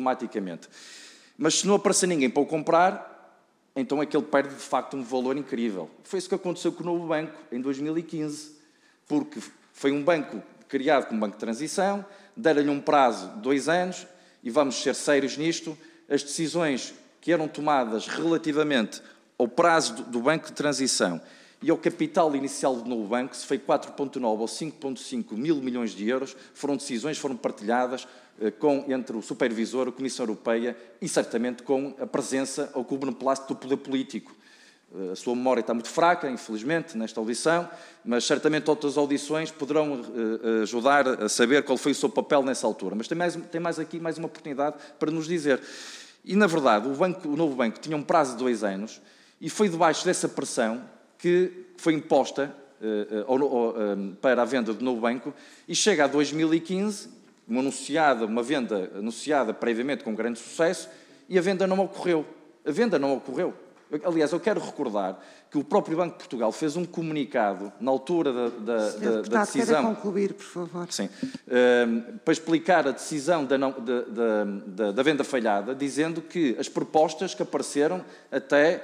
automaticamente. Mas se não aparecer ninguém para o comprar, então aquele perde de facto um valor incrível. Foi isso que aconteceu com o Novo Banco em 2015, porque foi um banco criado como banco de transição, deram-lhe um prazo de 2 anos, e vamos ser sérios nisto, as decisões que eram tomadas relativamente ao prazo do banco de transição e ao capital inicial do novo banco, se foi 4,9 ou 5,5 mil milhões de euros, foram decisões, foram partilhadas entre o Supervisor, a Comissão Europeia e certamente com a presença ou com o beneplácito do poder político. A sua memória está muito fraca, infelizmente, nesta audição, mas certamente outras audições poderão ajudar a saber qual foi o seu papel nessa altura. Mas tem aqui mais uma oportunidade para nos dizer. E, na verdade, o novo banco tinha um prazo de 2 anos e foi debaixo dessa pressão que foi imposta para a venda do novo banco e chega a 2015, uma venda anunciada previamente com grande sucesso, e a venda não ocorreu. A venda não ocorreu. Aliás, eu quero recordar que o próprio Banco de Portugal fez um comunicado na altura da decisão... Quero concluir, por favor. Sim. Para explicar a decisão da venda falhada, dizendo que as propostas que apareceram até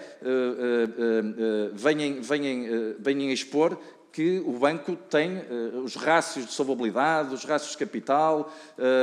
venham a expor que o banco tem os rácios de solvabilidade, os rácios de capital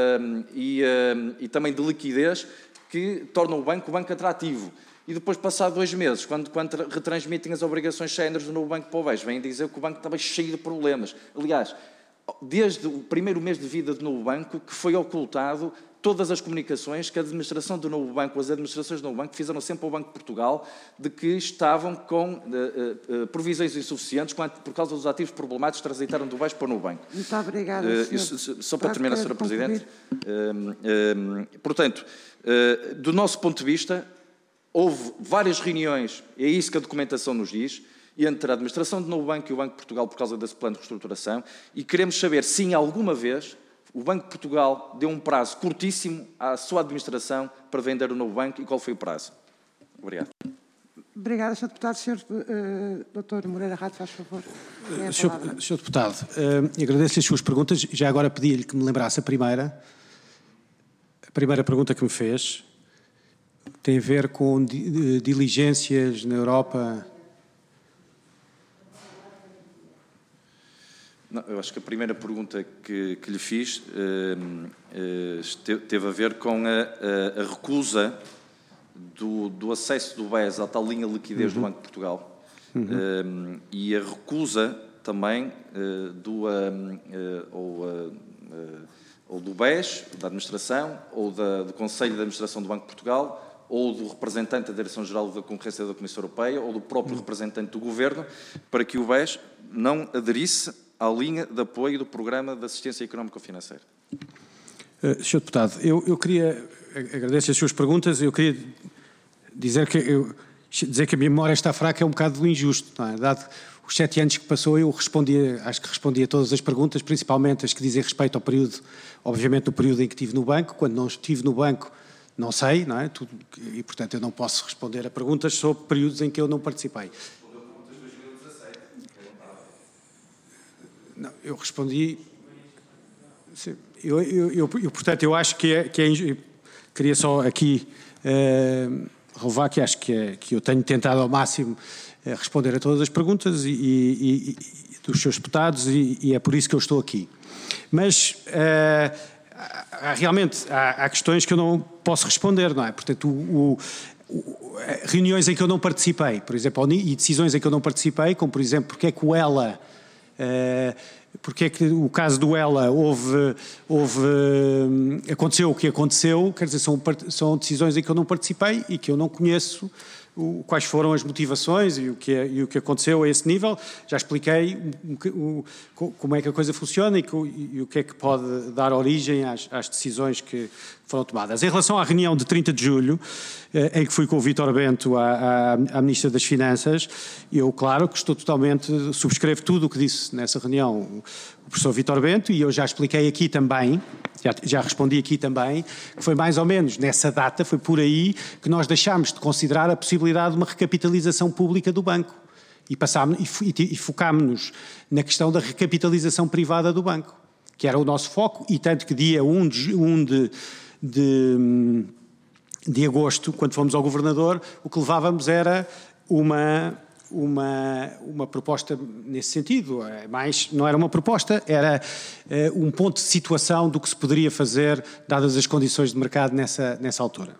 e também de liquidez que tornam o banco atrativo. E depois, passados 2 meses, quando retransmitem as obrigações séniores do novo banco para o BES, vêm dizer que o banco estava cheio de problemas. Aliás, desde o primeiro mês de vida do novo banco, que foi ocultado todas as comunicações que a administração do novo banco, as administrações do novo banco, fizeram sempre ao Banco de Portugal, de que estavam com provisões insuficientes por causa dos ativos problemáticos que transitaram do BES para o novo banco. Muito obrigada, Só para terminar, Sra. Presidente. Portanto, do nosso ponto de vista, houve várias reuniões, é isso que a documentação nos diz, entre a administração do novo banco e o Banco de Portugal por causa desse plano de reestruturação, e queremos saber se alguma vez o Banco de Portugal deu um prazo curtíssimo à sua administração para vender o novo banco e qual foi o prazo. Obrigado. Obrigada, Sr. Deputado. Sr. Dr. Moreira Rato, faz favor. Sr. Deputado, agradeço-lhe as suas perguntas. Já agora pedi-lhe que me lembrasse a primeira pergunta que me fez. Tem a ver com diligências na Europa. Não, eu acho que a primeira pergunta que lhe fiz teve a ver com a recusa do acesso do BES à tal linha de liquidez do Banco de Portugal e a recusa também ou do BES, da administração, ou do Conselho de Administração do Banco de Portugal, ou do representante da Direção-Geral da Concorrência da Comissão Europeia, ou do próprio representante do Governo, para que o BES não aderisse à linha de apoio do Programa de Assistência Económico-Financeira. Sr. Deputado, eu queria, agradeço as suas perguntas, eu queria dizer que a minha memória está fraca é um bocado injusto, não é? Dado os 7 anos que passou, eu acho que respondi a todas as perguntas, principalmente as que dizem respeito ao período, obviamente do período em que estive no banco. Quando não estive no banco, não sei, não é? E, portanto, eu não posso responder a perguntas sobre períodos em que eu não participei. Respondeu perguntas de 2017. Não, eu respondi... Sim, portanto, eu acho que é queria só aqui relevar que acho que eu tenho tentado ao máximo responder a todas as perguntas e dos seus deputados e é por isso que eu estou aqui. Mas... realmente há questões que eu não posso responder, não é? Portanto, reuniões em que eu não participei, por exemplo, e decisões em que eu não participei, como por exemplo, porque é que o caso do ELA aconteceu o que aconteceu, quer dizer, são decisões em que eu não participei e que eu não conheço quais foram as motivações e o que aconteceu a esse nível. Já expliquei como é que a coisa funciona e o que é que pode dar origem às decisões que foram tomadas. Em relação à reunião de 30 de julho, em que fui com o Vítor Bento, à Ministra das Finanças, eu, claro, que subscrevo tudo o que disse nessa reunião o professor Vítor Bento, e eu já expliquei aqui também, já respondi aqui também, que foi mais ou menos nessa data, foi por aí que nós deixámos de considerar a possibilidade de uma recapitalização pública do banco e focámos-nos na questão da recapitalização privada do banco, que era o nosso foco, e tanto que dia 1 de de agosto, quando fomos ao Governador, o que levávamos era uma proposta nesse sentido, mas não era uma proposta, era um ponto de situação do que se poderia fazer, dadas as condições de mercado nessa altura.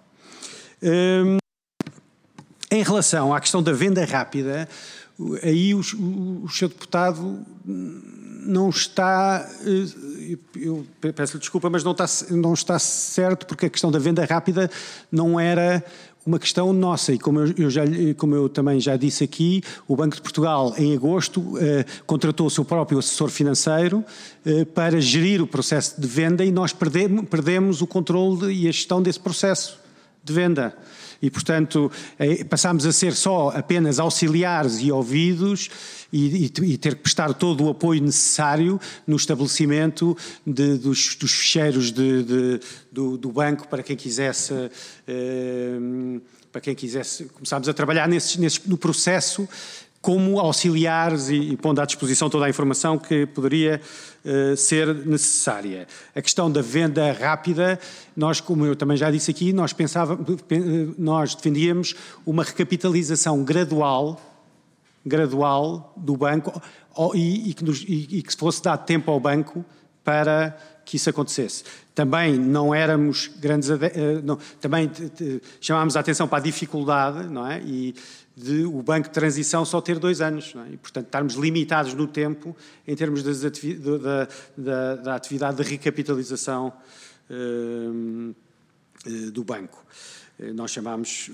Em relação à questão da venda rápida, aí o Sr. Deputado não está, eu peço-lhe desculpa, mas não está certo, porque a questão da venda rápida não era uma questão nossa, e como eu também já disse aqui, o Banco de Portugal, em agosto, contratou o seu próprio assessor financeiro para gerir o processo de venda, e nós perdemos o controle e a gestão desse processo de venda. E, portanto, passámos a ser só apenas auxiliares e ouvidos e ter que prestar todo o apoio necessário no estabelecimento dos ficheiros do banco para quem quisesse começarmos a trabalhar no processo como auxiliares e pondo à disposição toda a informação que poderia ser necessária. A questão da venda rápida, nós, como eu também já disse aqui, nós defendíamos uma recapitalização gradual do banco e que fosse dado tempo ao banco para que isso acontecesse. Também não éramos grandes... também chamámos a atenção para a dificuldade, não é? E de o Banco de Transição só ter 2 anos, não é? E, portanto, estarmos limitados no tempo em termos da atividade de recapitalização do banco. Nós chamámos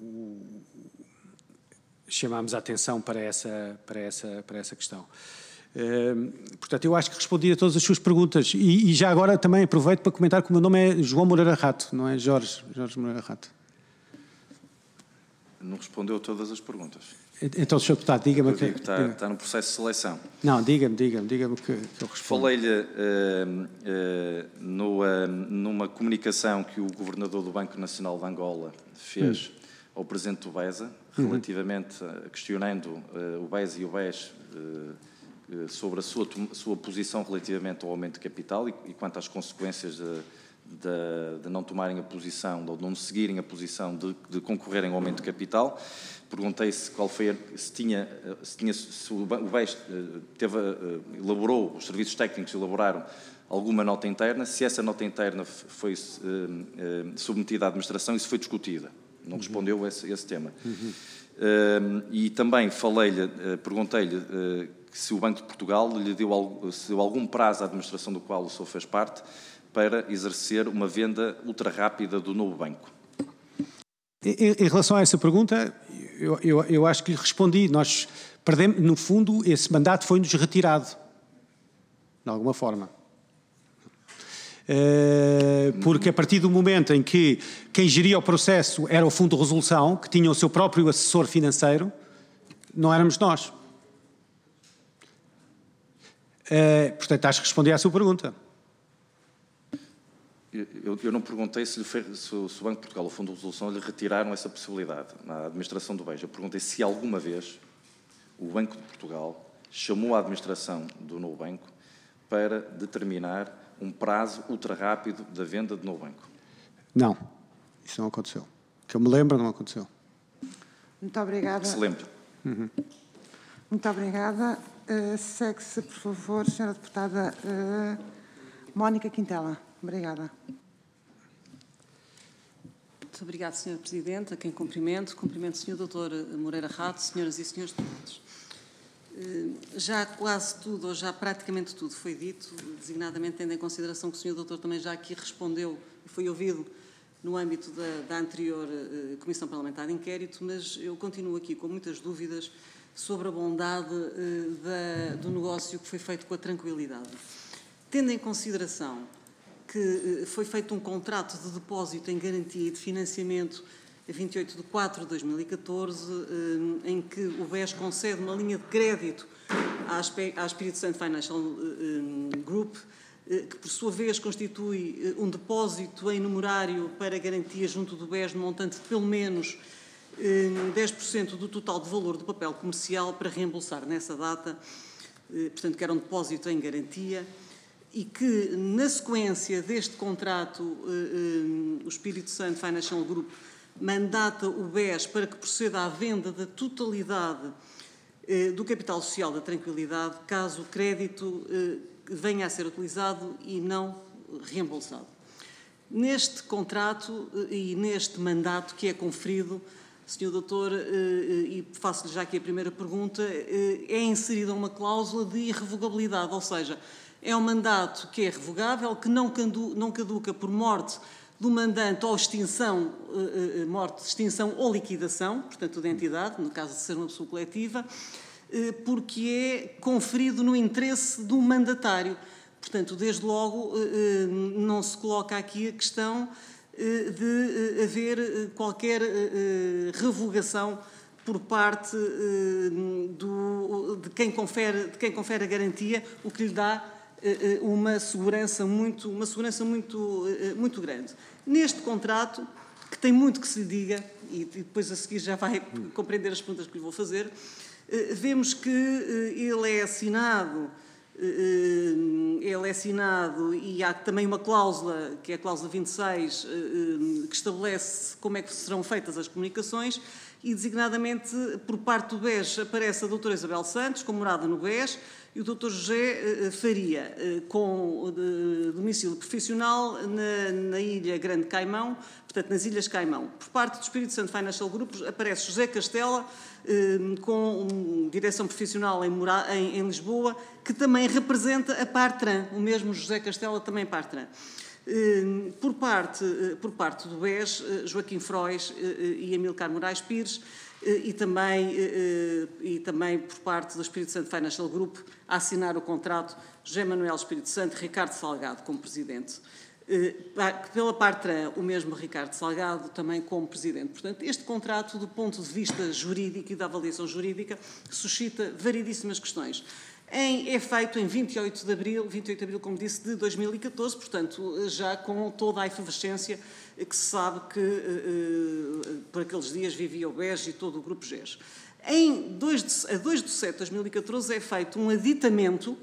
a atenção para essa questão. Portanto, eu acho que respondi a todas as suas perguntas e já agora também aproveito para comentar que o meu nome é João Moreira Rato, não é Jorge Moreira Rato. Não respondeu a todas as perguntas. Então, Sr. Deputado, diga-me... Está no processo de seleção. Não, diga-me que eu respondo. Falei-lhe numa comunicação que o Governador do Banco Nacional de Angola fez ao Presidente do BESA, relativamente, questionando o BES e o BES sobre a sua posição relativamente ao aumento de capital e quanto às consequências de não tomarem a posição, ou de não seguirem a posição de concorrerem ao aumento de capital. Perguntei-se qual foi, se o BES elaborou, os serviços técnicos elaboraram alguma nota interna, se essa nota interna foi submetida à administração e se foi discutida. Não respondeu esse tema. E também perguntei-lhe se o Banco de Portugal lhe deu algum prazo à administração do qual o senhor fez parte para exercer uma venda ultra rápida do novo banco. Em relação a essa pergunta, eu acho que lhe respondi. Nós perdemos, no fundo, esse mandato foi-nos retirado, de alguma forma. Porque a partir do momento em que quem geria o processo era o Fundo de Resolução, que tinha o seu próprio assessor financeiro, não éramos nós. Portanto, acho que respondi à sua pergunta. Eu não perguntei se o Banco de Portugal ou o Fundo de Resolução lhe retiraram essa possibilidade na administração do BES. Eu perguntei se alguma vez o Banco de Portugal chamou a administração do novo banco para determinar um prazo ultra rápido da venda do novo banco. Não, isso não aconteceu. Que eu me lembro, não aconteceu. Muito obrigada. Se lembra. Muito obrigada. Segue-se, por favor, Sra. Deputada Mónica Quintela. Obrigada. Muito obrigada, Sr. Presidente, a quem cumprimento. Cumprimento o Sr. Dr. Moreira Rato, senhoras e senhores deputados. Já quase tudo, ou já praticamente tudo foi dito, designadamente tendo em consideração que o Sr. Doutor também já aqui respondeu e foi ouvido no âmbito da anterior Comissão Parlamentar de Inquérito, mas eu continuo aqui com muitas dúvidas sobre a bondade do negócio que foi feito com a tranquilidade. Tendo em consideração que foi feito um contrato de depósito em garantia e de financiamento a 28 de 4 de 2014, em que o BES concede uma linha de crédito à Espírito Santo Financial Group, que por sua vez constitui um depósito em numerário para garantia junto do BES no montante de pelo menos 10% do total de valor do papel comercial para reembolsar nessa data, portanto que era um depósito em garantia. e que, na sequência deste contrato, o Espírito Santo Financial Group mandata o BES para que proceda à venda da totalidade do capital social da Tranquilidade, caso o crédito venha a ser utilizado e não reembolsado. Neste contrato e neste mandato que é conferido, Sr. Doutor, e faço-lhe já aqui a primeira pergunta, é inserida uma cláusula de irrevogabilidade, ou seja, é um mandato que é revogável, que não caduca por morte do mandante ou extinção, extinção ou liquidação, portanto, da entidade, no caso de ser uma pessoa coletiva, porque é conferido no interesse do mandatário. Portanto, desde logo, não se coloca aqui a questão de haver qualquer revogação por parte de quem confere a garantia, o que lhe dá uma segurança muito grande. Neste contrato, que tem muito que se lhe diga, e depois a seguir já vai compreender as perguntas que lhe vou fazer, vemos que ele é assinado e há também uma cláusula, que é a cláusula 26, que estabelece como é que serão feitas as comunicações e, designadamente, por parte do BES aparece a doutora Isabel Santos, com morada no BES, e o Dr. José Faria, com domicílio profissional na Ilha Grande Caimão, portanto, nas Ilhas Caimão. Por parte do Espírito Santo Financial Group aparece José Castela, com direção profissional em Lisboa, que também representa a Partran, o mesmo José Castela também Partran. Por parte do BES, Joaquim Frois e Amilcar Moraes Pires, e também por parte do Espírito Santo Financial Group, a assinar o contrato José Manuel Espírito Santo, Ricardo Salgado como presidente. Pela Partran, o mesmo Ricardo Salgado também como presidente. Portanto, este contrato, do ponto de vista jurídico e da avaliação jurídica, suscita variedíssimas questões. É feito em 28 de abril, como disse, de 2014, portanto, já com toda a efervescência que se sabe que por aqueles dias vivia o BES e todo o Grupo GES. A 2 de setembro de 2014 é feito um aditamento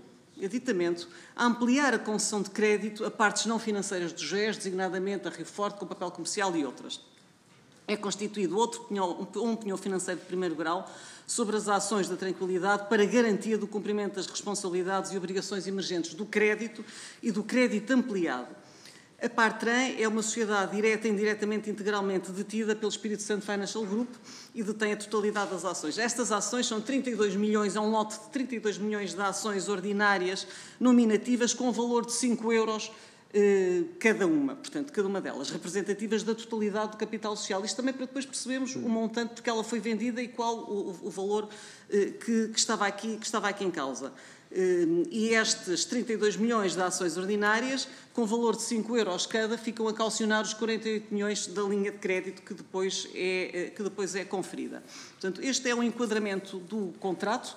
a ampliar a concessão de crédito a partes não financeiras do GES, designadamente a Rio Forte, com papel comercial e outras. É constituído um penhor financeiro de primeiro grau sobre as ações da Tranquilidade para garantia do cumprimento das responsabilidades e obrigações emergentes do crédito e do crédito ampliado. A Partran é uma sociedade direta e indiretamente integralmente detida pelo Espírito Santo Financial Group e detém a totalidade das ações. Estas ações são 32 milhões, é um lote de 32 milhões de ações ordinárias nominativas com valor de 5 euros cada uma, portanto, cada uma delas, representativas da totalidade do capital social. Isto também para depois percebermos o montante porque ela foi vendida e qual o valor que estava aqui em causa. E estes 32 milhões de ações ordinárias, com valor de 5 euros cada, ficam a calcionar os 48 milhões da linha de crédito que depois é conferida. Portanto, este é o enquadramento do contrato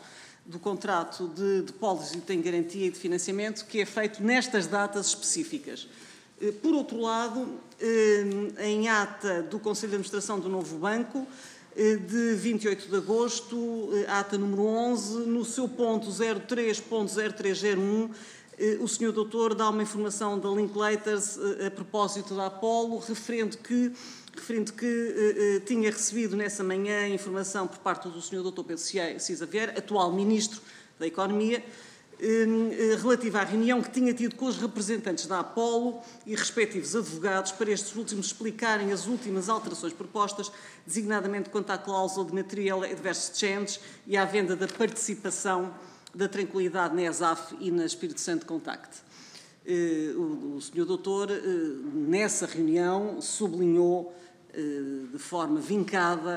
de depósito em garantia e de financiamento que é feito nestas datas específicas. Por outro lado, em ata do Conselho de Administração do novo banco, de 28 de agosto, ata número 11, no seu ponto 03.0301, o Sr. Doutor dá uma informação da Linklaters a propósito da Apollo, referindo que tinha recebido nessa manhã informação por parte do Sr. Dr. Pedro Cisa Vieira, atual Ministro da Economia, relativa à reunião que tinha tido com os representantes da Apollo e respectivos advogados para estes últimos explicarem as últimas alterações propostas, designadamente quanto à cláusula de Material Adverse Change e à venda da participação da Tranquilidade na ESAF e na Espírito Santo Contact. O Sr. Doutor, nessa reunião, sublinhou de forma vincada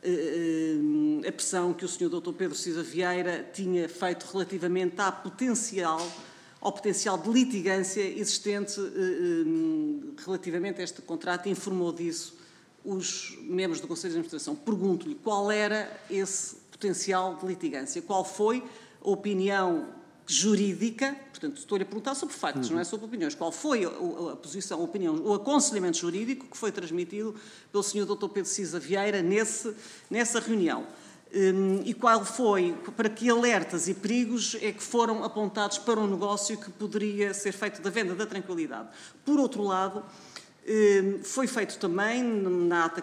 a pressão que o Sr. Dr. Pedro Cisa Vieira tinha feito relativamente ao potencial de litigância existente relativamente a este contrato e informou disso os membros do Conselho de Administração. Pergunto-lhe qual era esse potencial de litigância, qual foi a opinião jurídica, portanto, estou-lhe a perguntar sobre factos, não é sobre opiniões. Qual foi a posição, a opinião, o aconselhamento jurídico que foi transmitido pelo Sr. Dr. Pedro Cisa Vieira nessa reunião? E qual foi, para que alertas e perigos é que foram apontados para um negócio que poderia ser feito da venda da tranquilidade? Por outro lado, foi feito também, na ata